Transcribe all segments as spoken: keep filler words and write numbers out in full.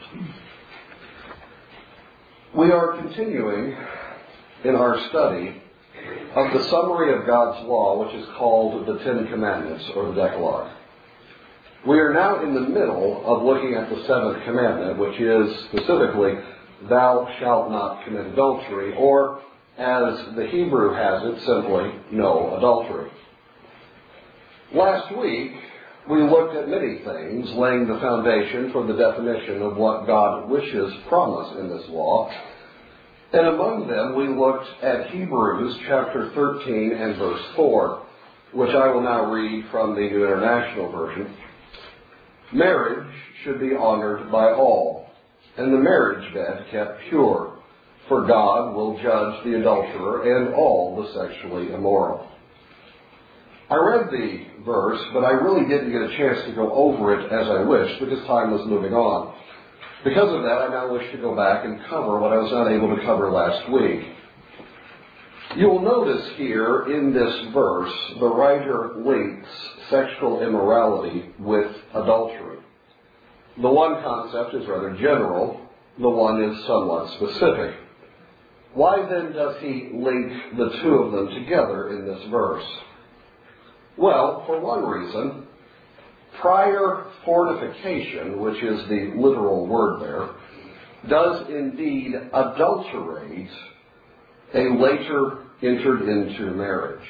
We are continuing in our study of the summary of God's law, which is called the Ten Commandments, or the Decalogue. We are now in the middle of looking at the seventh commandment, which is specifically, thou shalt not commit adultery, or as the Hebrew has it, simply, no adultery. Last week, we looked at many things, laying the foundation for the definition of what God wishes from us in this law. And among them, we looked at Hebrews chapter thirteen and verse four, which I will now read from the New International Version. Marriage should be honored by all, and the marriage bed kept pure, for God will judge the adulterer and all the sexually immoral. I read the verse, but I really didn't get a chance to go over it as I wished because time was moving on. Because of that, I now wish to go back and cover what I was not able to cover last week. You will notice here in this verse, the writer links sexual immorality with adultery. The one concept is rather general, the one is somewhat specific. Why then does he link the two of them together in this verse? Well, for one reason, prior fornication, which is the literal word there, does indeed adulterate a later entered into marriage.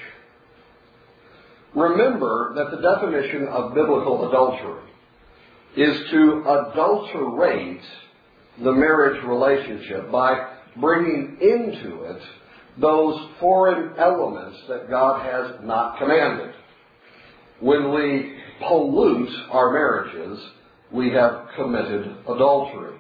Remember that the definition of biblical adultery is to adulterate the marriage relationship by bringing into it those foreign elements that God has not commanded. When we pollute our marriages, we have committed adultery.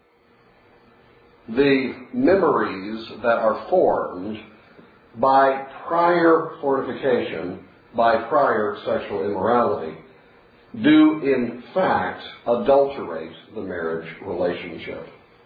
The memories that are formed by prior fornication, by prior sexual immorality, do in fact adulterate the marriage relationship.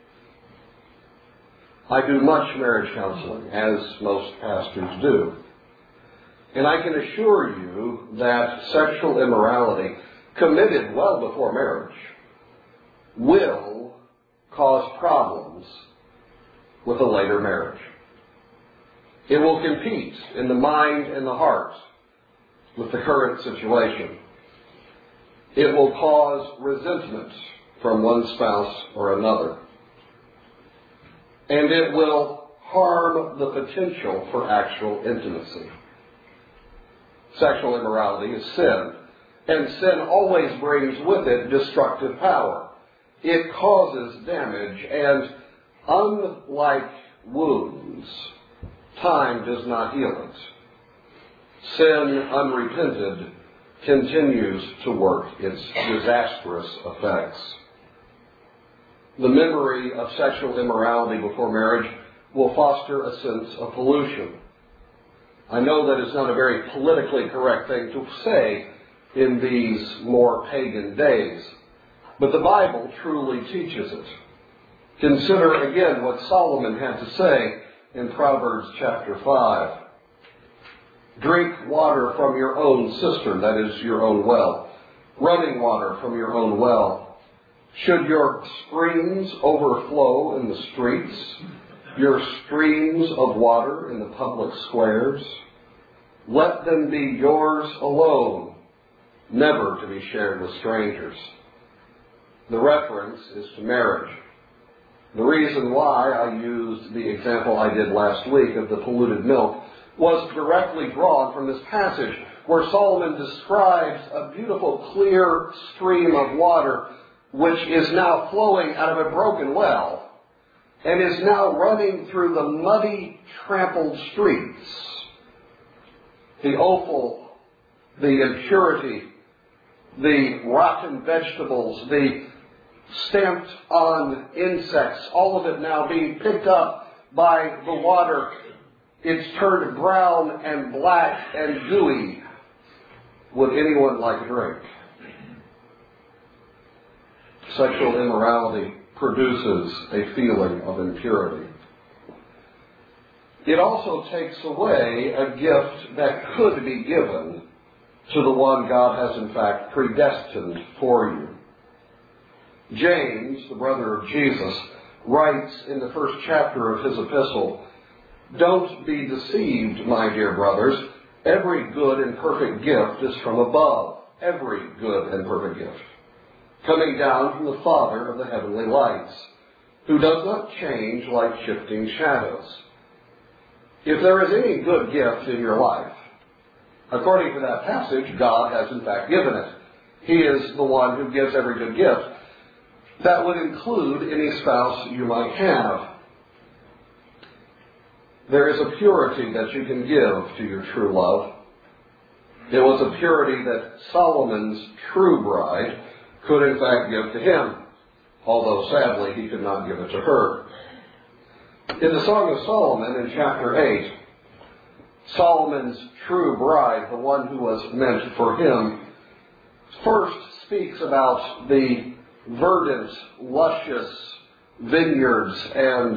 I do much marriage counseling, as most pastors do. And I can assure you that sexual immorality committed well before marriage will cause problems with a later marriage. It will compete in the mind and the heart with the current situation. It will cause resentment from one spouse or another. And it will harm the potential for actual intimacy. Sexual immorality is sin, and sin always brings with it destructive power. It causes damage, and unlike wounds, time does not heal it. Sin, unrepented, continues to work its disastrous effects. The memory of sexual immorality before marriage will foster a sense of pollution. I know that it's not a very politically correct thing to say in these more pagan days, but the Bible truly teaches it. Consider again what Solomon had to say in Proverbs chapter five. Drink water from your own cistern, that is your own well, running water from your own well. Should your springs overflow in the streets, your streams of water in the public squares? Let them be yours alone, never to be shared with strangers. The reference is to marriage. The reason why I used the example I did last week of the polluted milk was directly drawn from this passage where Solomon describes a beautiful, clear stream of water which is now flowing out of a broken well and is now running through the muddy, trampled streets. The offal, the impurity, the rotten vegetables, the stamped on insects, all of it now being picked up by the water. It's turned brown and black and gooey. Would anyone like a drink? Sexual immorality produces a feeling of impurity. It also takes away a gift that could be given to the one God has in fact predestined for you. James, the brother of Jesus, writes in the first chapter of his epistle, "Don't be deceived, my dear brothers. Every good and perfect gift is from above, every good and perfect gift, coming down from the Father of the heavenly lights, who does not change like shifting shadows." If there is any good gift in your life, according to that passage, God has in fact given it. He is the one who gives every good gift. That would include any spouse you might have. There is a purity that you can give to your true love. It was a purity that Solomon's true bride could in fact give to him, although sadly he could not give it to her. In the Song of Solomon in chapter eight, Solomon's true bride, the one who was meant for him, first speaks about the verdant, luscious vineyards and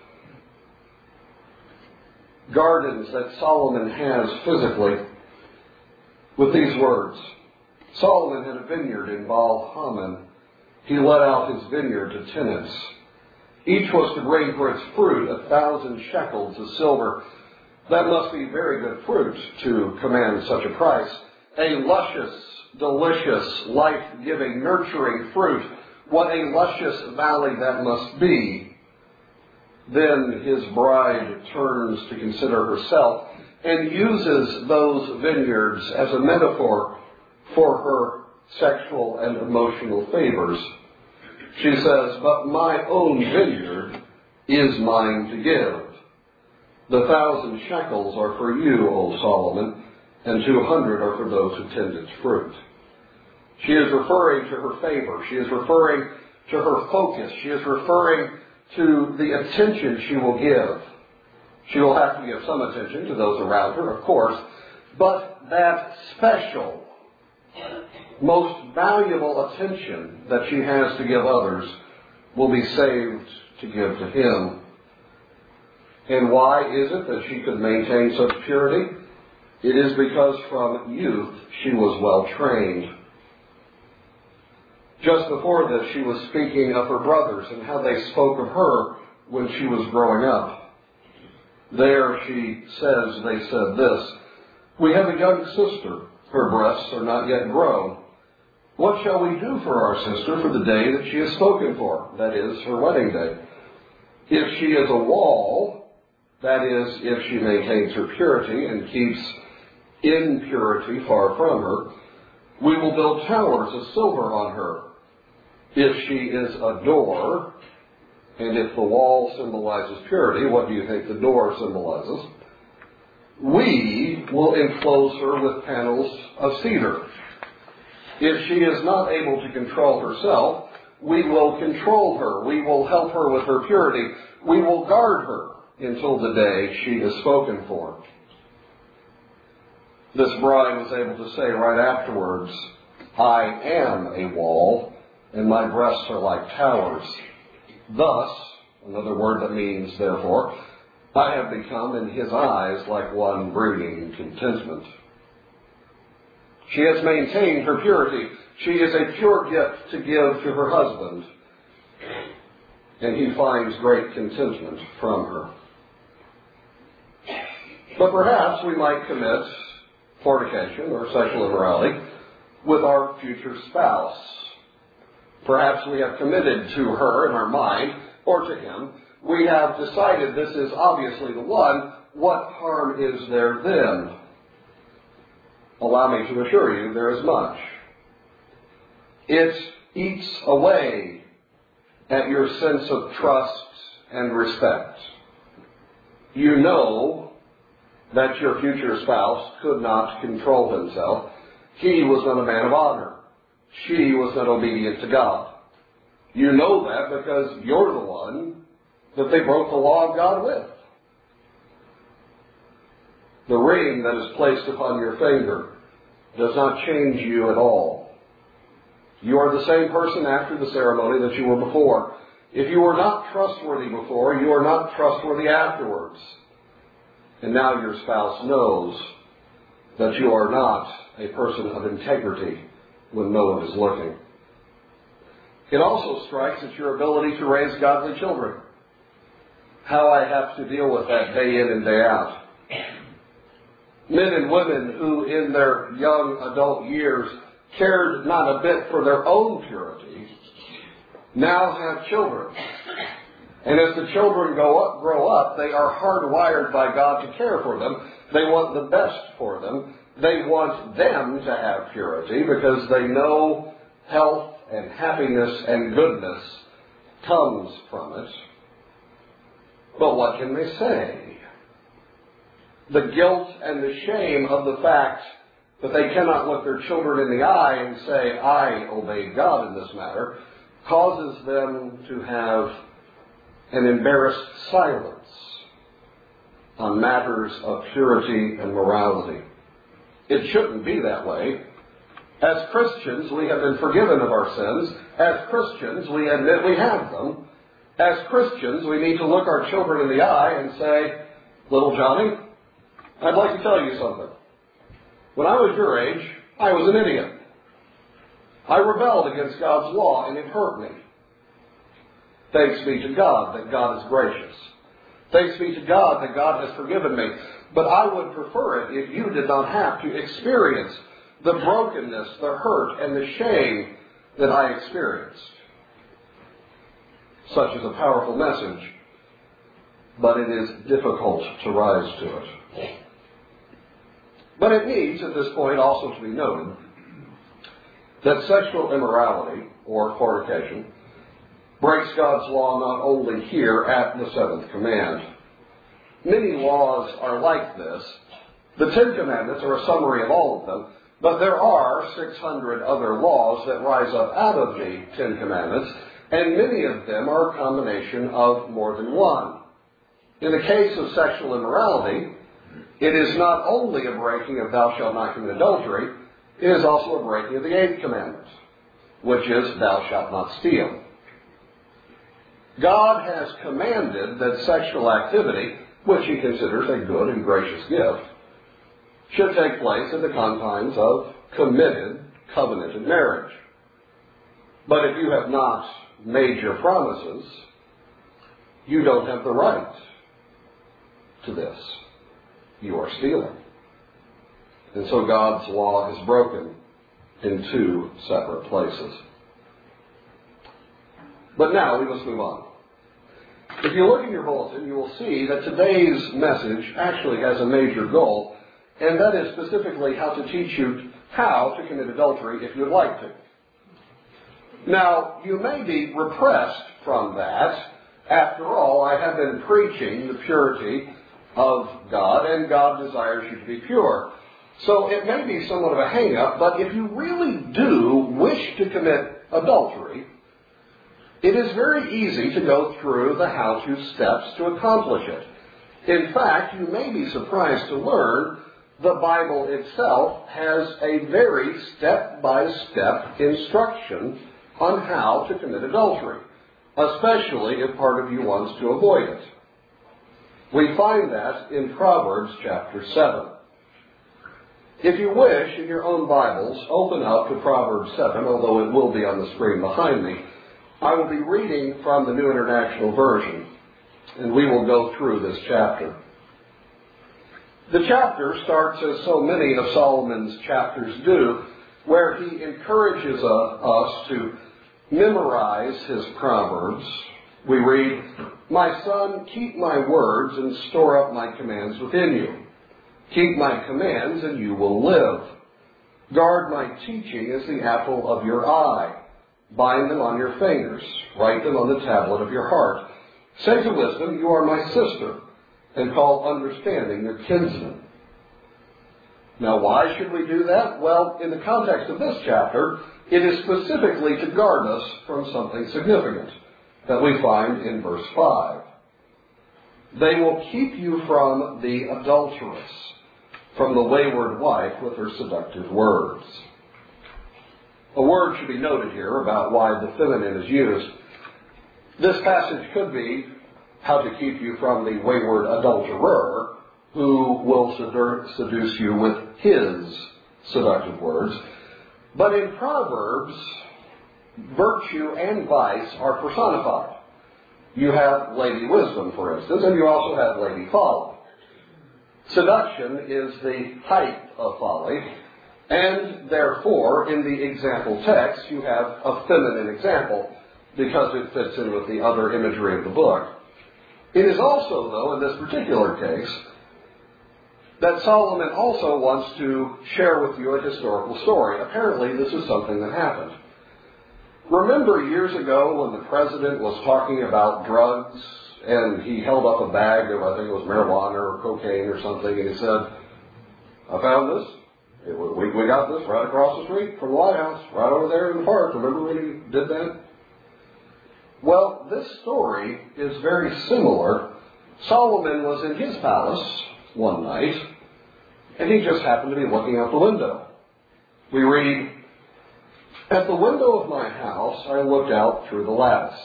gardens that Solomon has physically with these words. Solomon had a vineyard in Baal Hamon. He let out his vineyard to tenants. Each was to bring for its fruit a thousand shekels of silver. That must be very good fruit to command such a price. A luscious, delicious, life-giving, nurturing fruit. What a luscious valley that must be. Then his bride turns to consider herself and uses those vineyards as a metaphor for her sexual and emotional favors. She says, "But my own vineyard is mine to give. The thousand shekels are for you, O Solomon, and two hundred are for those who tend its fruit." She is referring to her favor. She is referring to her focus. She is referring to the attention she will give. She will have to give some attention to those around her, of course, but that special, most valuable attention that she has to give others will be saved to give to him. And why is it that she could maintain such purity? It is because from youth she was well trained. Just before this, she was speaking of her brothers and how they spoke of her when she was growing up. There she says, they said this, "We have a young sister. Her breasts are not yet grown. What shall we do for our sister for the day that she is spoken for?" That is, her wedding day. "If she is a wall," that is, if she maintains her purity and keeps impurity far from her, "we will build towers of silver on her. If she is a door," and if the wall symbolizes purity, what do you think the door symbolizes? "We will enclose her with panels of cedar. If she is not able to control herself, we will control her. We will help her with her purity. We will guard her until the day she is spoken for." This bride was able to say right afterwards, "I am a wall, and my breasts are like towers. Thus," another word that means therefore, "I have become in his eyes like one bringing contentment." She has maintained her purity. She is a pure gift to give to her husband, and he finds great contentment from her. But perhaps we might commit fornication or sexual immorality with our future spouse. Perhaps we have committed to her in our mind, or to him. We have decided this is obviously the one. What harm is there then? Allow me to assure you there is much. It eats away at your sense of trust and respect. You know that your future spouse could not control himself. He was not a man of honor. She was not obedient to God. You know that because you're the one that they broke the law of God with. The ring that is placed upon your finger does not change you at all. You are the same person after the ceremony that you were before. If you were not trustworthy before, you are not trustworthy afterwards. And now your spouse knows that you are not a person of integrity when no one is looking. It also strikes at your ability to raise godly children. How I have to deal with that day in and day out. Men and women who in their young adult years cared not a bit for their own purity now have children. And as the children go up, grow up, they are hardwired by God to care for them. They want the best for them. They want them to have purity because they know health and happiness and goodness comes from it. But what can they say? The guilt and the shame of the fact that they cannot look their children in the eye and say, I obeyed God in this matter, causes them to have an embarrassed silence on matters of purity and morality. It shouldn't be that way. As Christians, we have been forgiven of our sins. As Christians, we admit we have them. As Christians, we need to look our children in the eye and say, little Johnny, I'd like to tell you something. When I was your age, I was an idiot. I rebelled against God's law and it hurt me. Thanks be to God that God is gracious. Thanks be to God that God has forgiven me. But I would prefer it if you did not have to experience the brokenness, the hurt, and the shame that I experienced. Such is a powerful message, but it is difficult to rise to it. But it needs, at this point, also to be noted that sexual immorality, or fornication, breaks God's law not only here at the seventh command. Many laws are like this. The Ten Commandments are a summary of all of them, but there are six hundred other laws that rise up out of the Ten Commandments, and many of them are a combination of more than one. In the case of sexual immorality, it is not only a breaking of thou shalt not commit adultery, it is also a breaking of the eighth commandment, which is thou shalt not steal. God has commanded that sexual activity, which he considers a good and gracious gift, should take place in the confines of committed, covenanted marriage. But if you have not made your promises, you don't have the right to this. You are stealing. And so God's law is broken in two separate places. But now we must move on. If you look in your bulletin, you will see that today's message actually has a major goal, and that is specifically how to teach you how to commit adultery if you would like to. Now, you may be repressed from that. After all, I have been preaching the purity of God, and God desires you to be pure. So it may be somewhat of a hang-up, but if you really do wish to commit adultery, it is very easy to go through the how-to steps to accomplish it. In fact, you may be surprised to learn the Bible itself has a very step-by-step instruction on how to commit adultery, especially if part of you wants to avoid it. We find that in Proverbs chapter seven. If you wish, in your own Bibles, open up to Proverbs seven, although it will be on the screen behind me. I will be reading from the New International Version, and we will go through this chapter. The chapter starts as so many of Solomon's chapters do, where he encourages uh, us to memorize his Proverbs. We read, "My son, keep my words and store up my commands within you. Keep my commands and you will live. Guard my teaching as the apple of your eye. Bind them on your fingers. Write them on the tablet of your heart. Say to wisdom, you are my sister, and call understanding your kinsman." Now, why should we do that? Well, in the context of this chapter, it is specifically to guard us from something significant that we find in verse five. "They will keep you from the adulteress, from the wayward wife with her seductive words." A word should be noted here about why the feminine is used. This passage could be how to keep you from the wayward adulterer who will seduce you with his seductive words. But in Proverbs, virtue and vice are personified. You have Lady Wisdom, for instance, and you also have Lady Folly. Seduction is the height of folly, and therefore, in the example text, you have a feminine example because it fits in with the other imagery of the book. It is also, though, in this particular case, that Solomon also wants to share with you a historical story. Apparently, this is something that happened. Remember years ago when the president was talking about drugs and he held up a bag of, I think it was marijuana or cocaine or something, and he said, I found this. It was, we, we got this right across the street from the White House, right over there in the park. Remember when he did that? Well, this story is very similar. Solomon was in his palace one night, and he just happened to be looking out the window. We read, at the window of my house I looked out through the lattice.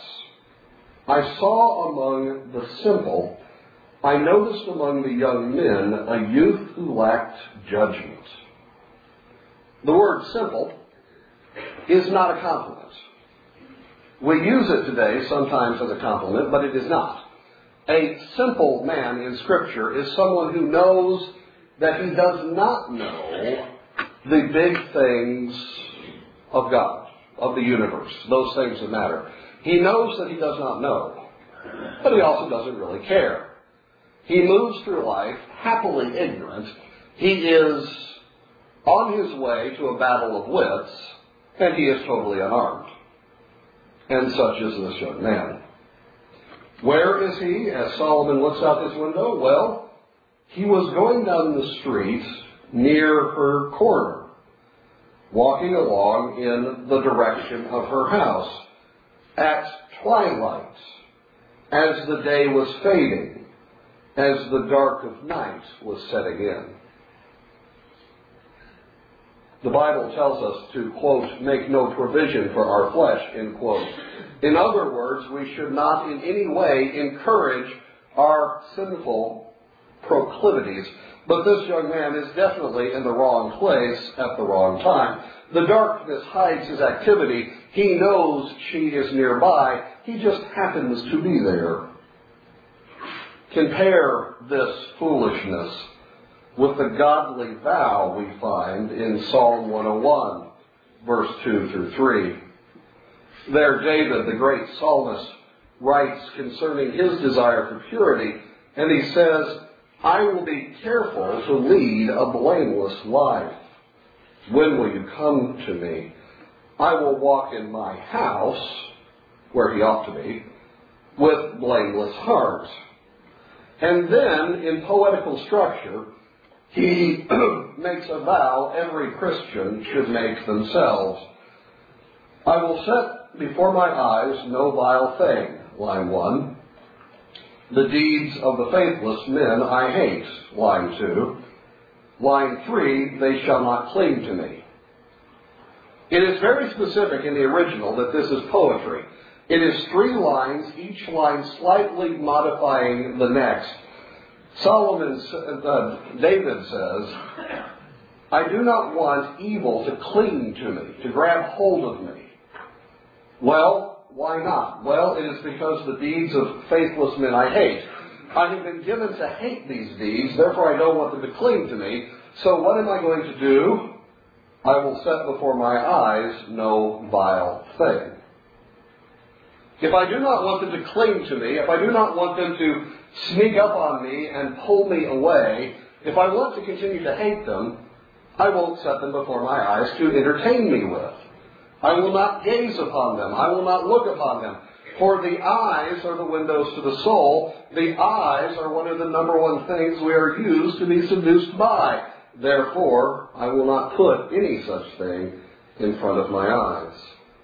I saw among the simple, I noticed among the young men a youth who lacked judgment. The word simple is not a compliment. We use it today sometimes as a compliment, but it is not. A simple man in Scripture is someone who knows that he does not know the big things of God, of the universe, those things that matter. He knows that he does not know, but he also doesn't really care. He moves through life happily ignorant. He is on his way to a battle of wits, and he is totally unarmed. And such is this young man. Where is he as Solomon looks out his window? Well, he was going down the street near her corner, walking along in the direction of her house at twilight, as the day was fading, as the dark of night was setting in. The Bible tells us to, quote, make no provision for our flesh, end quote. In other words, we should not in any way encourage our sinful proclivities. But this young man is definitely in the wrong place at the wrong time. The darkness hides his activity. He knows she is nearby. He just happens to be there. Compare this foolishness with the godly vow we find in Psalm one oh one, verse two through three. There David, the great psalmist, writes concerning his desire for purity, and he says, I will be careful to lead a blameless life. When will you come to me? I will walk in my house, where he ought to be, with blameless heart. And then, in poetical structure, he makes a vow every Christian should make themselves. I will set before my eyes no vile thing, line one. The deeds of the faithless men I hate, line two. Line three, they shall not cling to me. It is very specific in the original that this is poetry. It is three lines, each line slightly modifying the next. Solomon, uh, David says, I do not want evil to cling to me, to grab hold of me. Well, why not? Well, it is because the deeds of faithless men I hate. I have been given to hate these deeds, therefore I don't want them to cling to me. So what am I going to do? I will set before my eyes no vile thing. If I do not want them to cling to me, if I do not want them to sneak up on me and pull me away, if I want to continue to hate them, I won't set them before my eyes to entertain me with. I will not gaze upon them. I will not look upon them. For the eyes are the windows to the soul. The eyes are one of the number one things we are used to be seduced by. Therefore, I will not put any such thing in front of my eyes.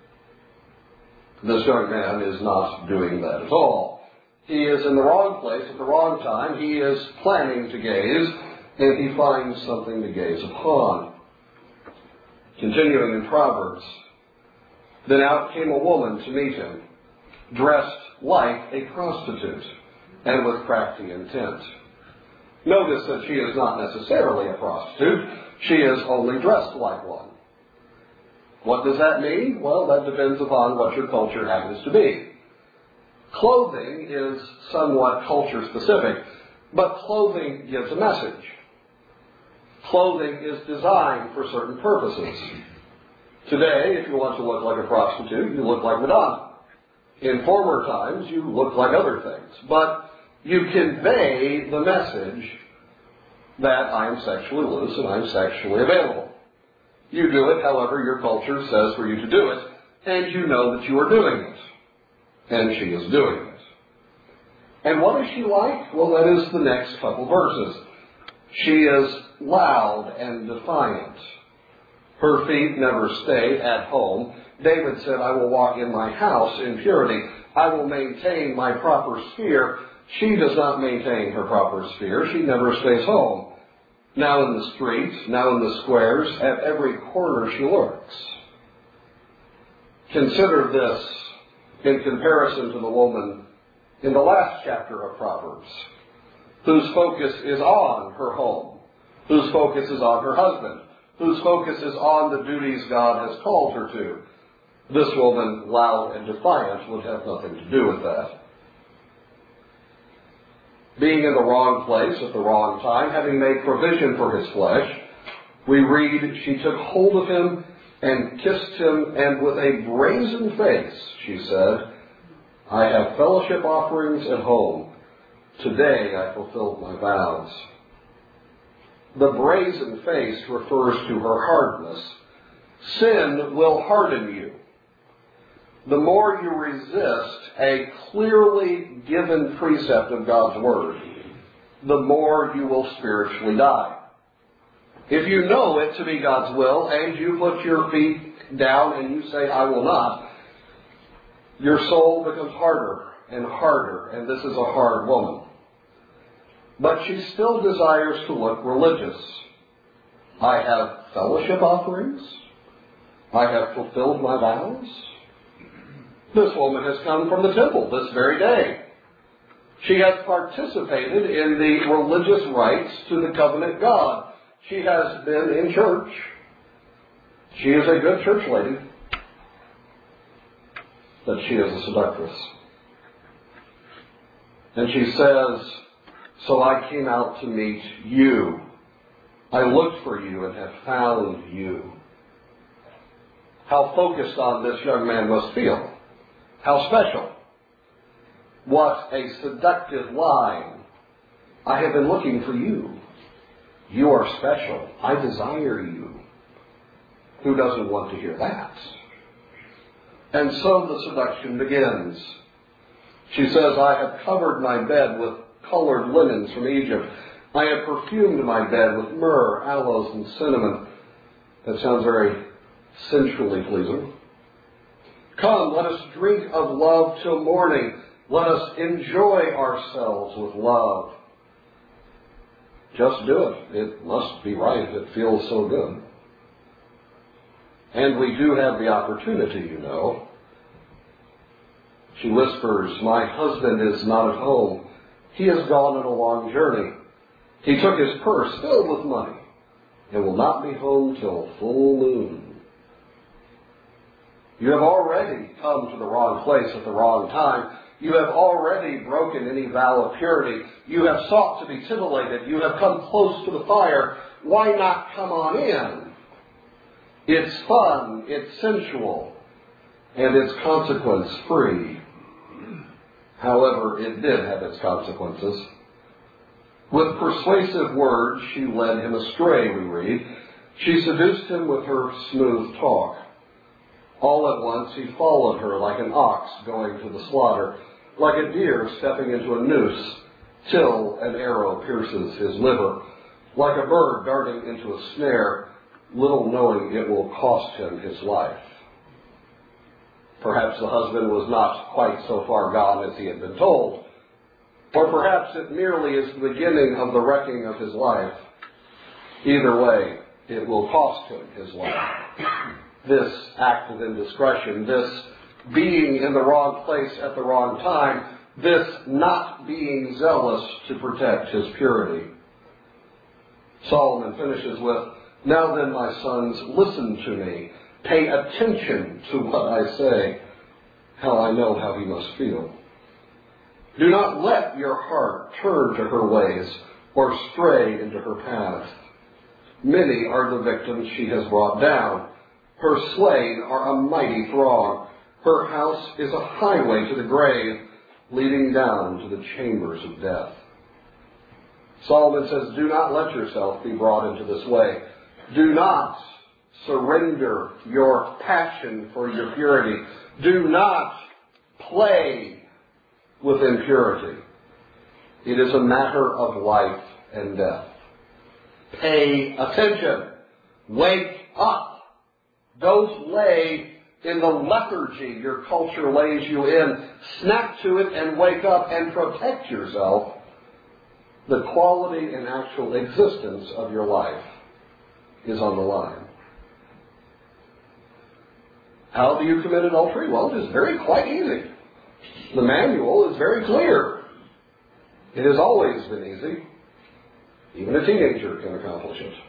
This young man is not doing that at all. He is in the wrong place at the wrong time. He is planning to gaze, and he finds something to gaze upon. Continuing in Proverbs, then out came a woman to meet him, dressed like a prostitute, and with crafty intent. Notice that she is not necessarily a prostitute. She is only dressed like one. What does that mean? Well, that depends upon what your culture happens to be. Clothing is somewhat culture specific, but clothing gives a message. Clothing is designed for certain purposes. Today, if you want to look like a prostitute, you look like Madonna. In former times, you look like other things. But you convey the message that I am sexually loose and I'm sexually available. You do it however your culture says for you to do it, and you know that you are doing it. And she is doing it. And what is she like? Well, that is the next couple verses. She is loud and defiant. Her feet never stay at home. David said, I will walk in my house in purity. I will maintain my proper sphere. She does not maintain her proper sphere. She never stays home. Now in the streets, now in the squares, at every corner she lurks. Consider this in comparison to the woman in the last chapter of Proverbs, whose focus is on her home, whose focus is on her husband, whose focus is on the duties God has called her to. This woman, loud and defiant, would have nothing to do with that. Being in the wrong place at the wrong time, having made provision for his flesh, we read, she took hold of him and kissed him, and with a brazen face, she said, I have fellowship offerings at home. Today I fulfilled my vows. The brazen face refers to her hardness. Sin will harden you. The more you resist a clearly given precept of God's Word, the more you will spiritually die. If you know it to be God's will and you put your feet down and you say, I will not, your soul becomes harder and harder, and this is a hard woman. But she still desires to look religious. I have fellowship offerings. I have fulfilled my vows. This woman has come from the temple this very day. She has participated in the religious rites to the covenant God. She has been in church. She is a good church lady. But she is a seductress. And she says, so I came out to meet you. I looked for you and have found you. How focused on this young man must feel. How special. What a seductive line. I have been looking for you. You are special. I desire you. Who doesn't want to hear that? And so the seduction begins. She says, I have covered my bed with colored linens from Egypt. I have perfumed my bed with myrrh, aloes, and cinnamon. That sounds very sensually pleasing. Come, let us drink of love till morning. Let us enjoy ourselves with love. Just do it. It must be right. It feels so good. And we do have the opportunity, you know. She whispers, my husband is not at home. He has gone on a long journey. He took his purse filled with money and will not be home till full moon. You have already come to the wrong place at the wrong time. You have already broken any vow of purity. You have sought to be titillated. You have come close to the fire. Why not come on in? It's fun, it's sensual, and it's consequence-free. However, it did have its consequences. With persuasive words, she led him astray, we read. She seduced him with her smooth talk. All at once he followed her like an ox going to the slaughter, like a deer stepping into a noose, till an arrow pierces his liver, like a bird darting into a snare, little knowing it will cost him his life. Perhaps the husband was not quite so far gone as he had been told, or perhaps it merely is the beginning of the wrecking of his life. Either way, it will cost him his life. This act of indiscretion, this being in the wrong place at the wrong time, this not being zealous to protect his purity. Solomon finishes with, now then, my sons, listen to me. Pay attention to what I say, how I know how he must feel. Do not let your heart turn to her ways or stray into her path. Many are the victims she has brought down. Her slain are a mighty throng. Her house is a highway to the grave, leading down to the chambers of death. Solomon says, do not let yourself be brought into this way. Do not surrender your passion for your purity. Do not play with impurity. It is a matter of life and death. Pay attention. Wake up. Don't lay in the lethargy your culture lays you in. Snap to it and wake up and protect yourself. The quality and actual existence of your life is on the line. How do you commit adultery? Well, it is very quite easy. The manual is very clear. It has always been easy. Even a teenager can accomplish it.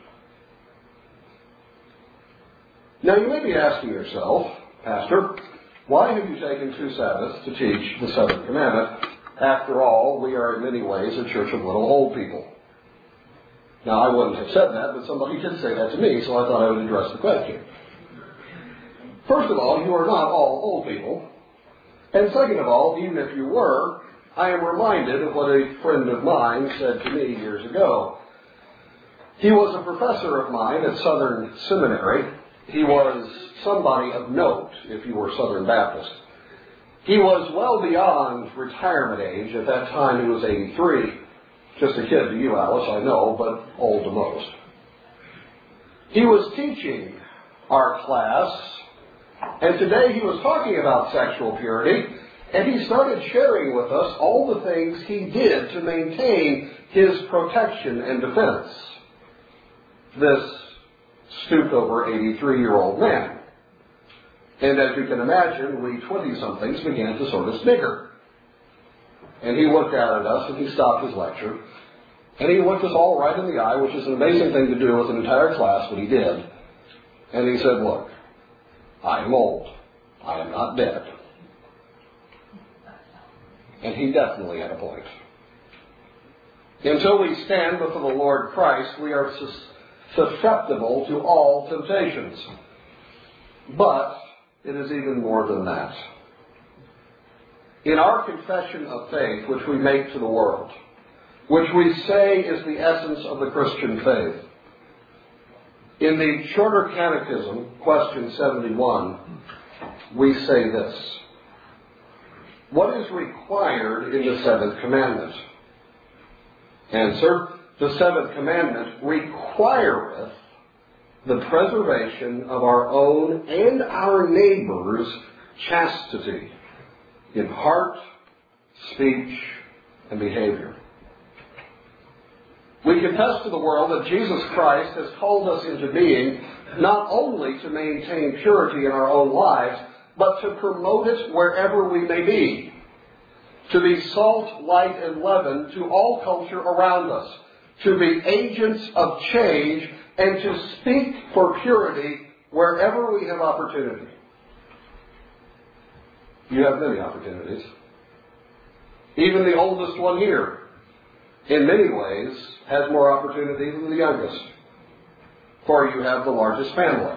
Now you may be asking yourself, Pastor, why have you taken two Sabbaths to teach the seventh commandment? After all, we are in many ways a church of little old people. Now I wouldn't have said that, but somebody did say that to me, so I thought I would address the question. First of all, you are not all old people. And second of all, even if you were, I am reminded of what a friend of mine said to me years ago. He was a professor of mine at Southern Seminary. He was somebody of note if you were Southern Baptist. He was well beyond retirement age. At that time, he was eighty-three. Just a kid to you, Alice, I know, but old to most. He was teaching our class, and today he was talking about sexual purity, and he started sharing with us all the things he did to maintain his protection and defense. This stooped-over eighty-three-year-old man. And as you can imagine, we twenty-somethings began to sort of snigger. And he looked out at us, and he stopped his lecture, and he looked us all right in the eye, which is an amazing thing to do with an entire class, but he did. And he said, look, I am old. I am not dead. And he definitely had a point. Until we stand before the Lord Christ, we are sus- susceptible to all temptations. But it is even more than that. In our confession of faith, which we make to the world, which we say is the essence of the Christian faith, in the Shorter Catechism, question seventy-one, we say this. What is required in the seventh commandment? Answer, the seventh commandment requireth the preservation of our own and our neighbor's chastity in heart, speech, and behavior. We confess to the world that Jesus Christ has called us into being not only to maintain purity in our own lives, but to promote it wherever we may be. To be salt, light, and leaven to all culture around us. To be agents of change and to speak for purity wherever we have opportunity. You have many opportunities. Even the oldest one here, in many ways, has more opportunity than the youngest. For you have the largest family.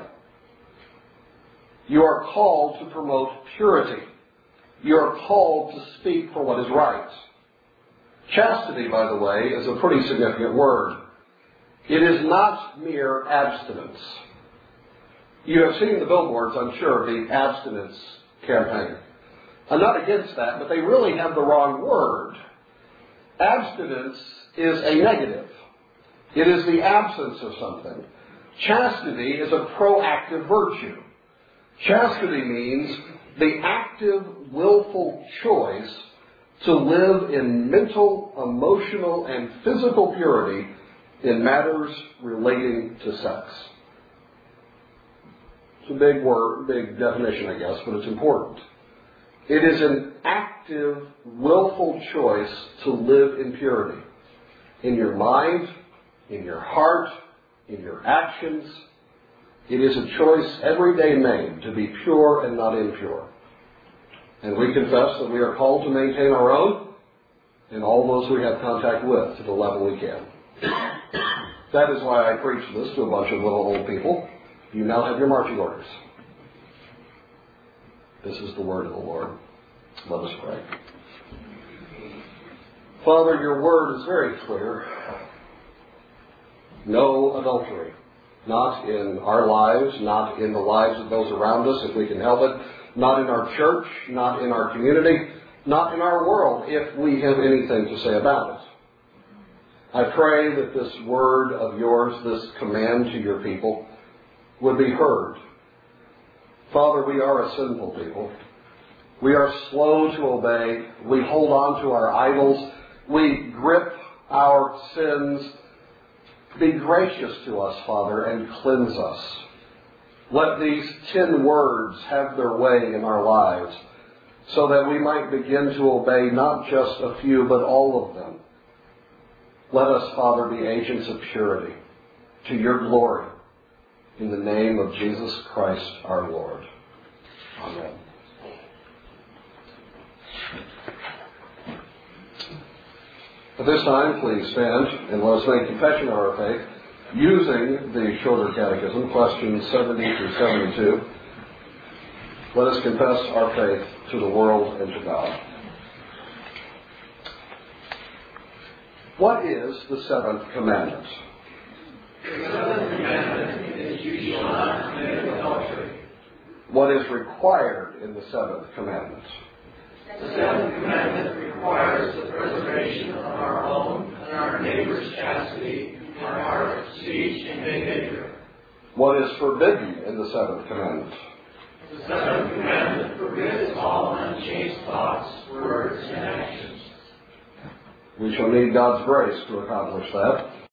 You are called to promote purity. You are called to speak for what is right. Chastity, by the way, is a pretty significant word. It is not mere abstinence. You have seen the billboards, I'm sure, of the abstinence campaign. I'm not against that, but they really have the wrong word. Abstinence is a negative. It is the absence of something. Chastity is a proactive virtue. Chastity means the active, willful choice to live in mental, emotional, and physical purity in matters relating to sex. It's a big word, big definition, I guess, but it's important. It is an active, willful choice to live in purity. In your mind, in your heart, in your actions, It is a choice every day made to be pure and not impure. And we confess that we are called to maintain our own and all those we have contact with to the level we can. That is why I preach this to a bunch of little old people. You now have your marching orders. This is the word of the Lord. Let us pray. Father, your word is very clear. No adultery. Not in our lives, not in the lives of those around us if we can help it, not in our church, not in our community, not in our world if we have anything to say about it. I pray that this word of yours, this command to your people, would be heard. Father, we are a sinful people. We are slow to obey. We hold on to our idols. We grip our sins. Be gracious to us, Father, and cleanse us. Let these ten words have their way in our lives so that we might begin to obey not just a few, but all of them. Let us, Father, be agents of purity to your glory in the name of Jesus Christ our Lord. Amen. At this time, please stand and let us make confession of our faith using the Shorter Catechism, questions seventy through seventy-two. Let us confess our faith to the world and to God. What is the seventh commandment? The seventh commandment is you shall not commit adultery. What is required in the seventh commandment? The seventh commandment requires the preservation of our own and our neighbor's chastity, our heart, speech, and behavior. What is forbidden in the seventh commandment? The seventh commandment forbids all unchaste thoughts, words, and actions. We shall need God's grace to accomplish that.